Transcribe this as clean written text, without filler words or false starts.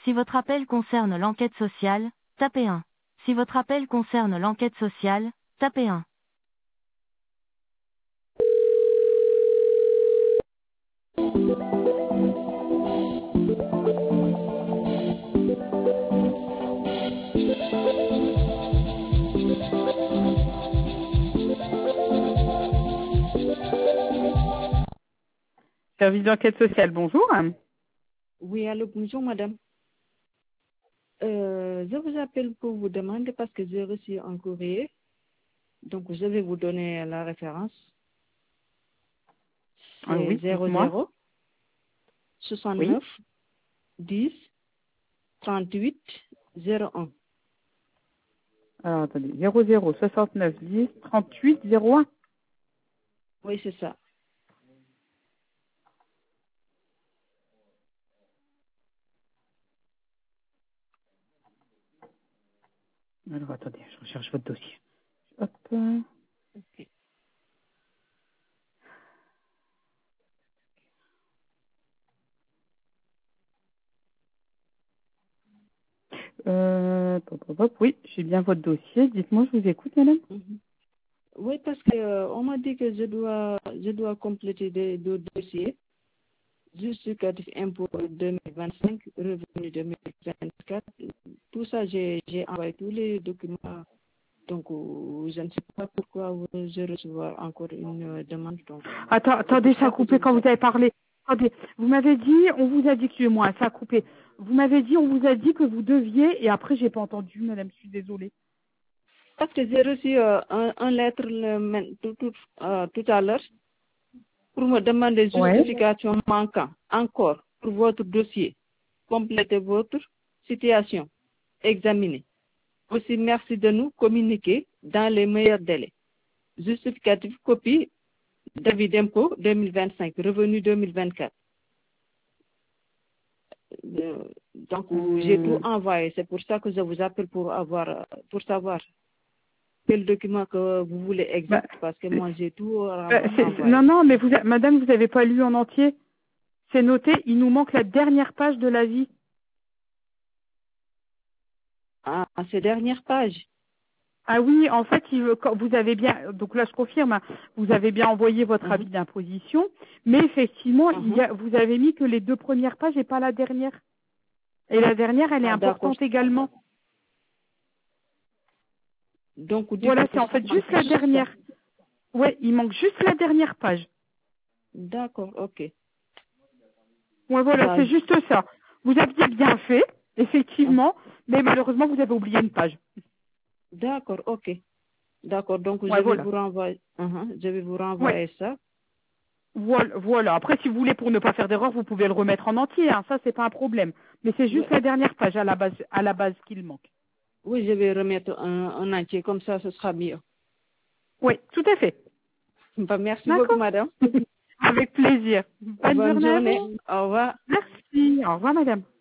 Si votre appel concerne l'enquête sociale, tapez 1. Si votre appel concerne l'enquête sociale, tapez 1. Service d'enquête sociale, bonjour. Oui, allô, bonjour madame. Je vous appelle pour vous demander parce que j'ai reçu un courrier. Donc je vais vous donner la référence. Ah C'est oui, dites-moi. 00 Oui. 69 10 38 01. Alors, attendez, 00 69 10 38 01. Oui, c'est ça. Alors, attendez, je recherche votre dossier. Hop. Ok. Oui, j'ai bien votre dossier. Dites-moi, je vous écoute, madame. Mhm. Oui, parce que on m'a dit que je dois compléter deux dossiers. Justificatif impôt 2025, revenu 2024. Tout ça, j'ai envoyé tous les documents. Donc, je ne sais pas pourquoi je reçois encore une demande. Donc, c'est pour Attendez, ça a ça que je coupé vous quand vous appelle. avez parlé. Attendez, vous m'avez dit, on vous a dit, excusez-moi, ça a coupé. Vous m'avez dit, on vous a dit que vous deviez, et après, j'ai pas entendu, madame, je suis désolée. Parce que j'ai reçu un lettre tout à l'heure pour me demander Ouais. justification manquant encore pour votre dossier. Complétez votre situation. Examinez. Aussi, merci de nous communiquer dans les meilleurs délais. Justificatif copie d'avis d'impôt 2025, revenu 2024. Donc, j'ai tout Hum, envoyé. C'est pour ça que je vous appelle pour savoir quel document que vous voulez bah, exact, parce que c'est- moi, j'ai tout non, envoyé. non, mais madame, vous n'avez pas lu en entier. C'est noté, il nous manque la dernière page de l'avis. Ah, ces dernières pages. Ah oui, en fait, quand vous avez bien, donc là je confirme, hein, vous avez bien envoyé votre avis Mhm, d'imposition, mais effectivement, mhm. vous avez mis que les deux premières pages et pas la dernière. Et la dernière, elle est Ah, d'accord. importante également. Donc, du coup, Voilà, c'est en ça fait manque juste la juste ça. dernière. Ouais, il manque juste la dernière page. D'accord, ok. Ouais, voilà, Bah, c'est juste ça. Vous aviez bien fait, ah, effectivement, mais malheureusement, vous avez oublié une page. d'accord, ok. D'accord, donc Ouais, voilà. je vais vous Ouais, renvoyer ça. voilà, voilà. Après, si vous voulez, pour ne pas faire d'erreur, vous pouvez le remettre en entier, hein. Ça, c'est pas un problème. Mais c'est Oui, juste la dernière page à la base qu'il manque. oui, je vais remettre un entier, comme ça, ce sera mieux. Oui, tout à fait. Bah, merci beaucoup, D'accord. madame. Avec plaisir. Bonne Bonne journée à journée. vous. Au revoir. Merci. Au revoir, madame.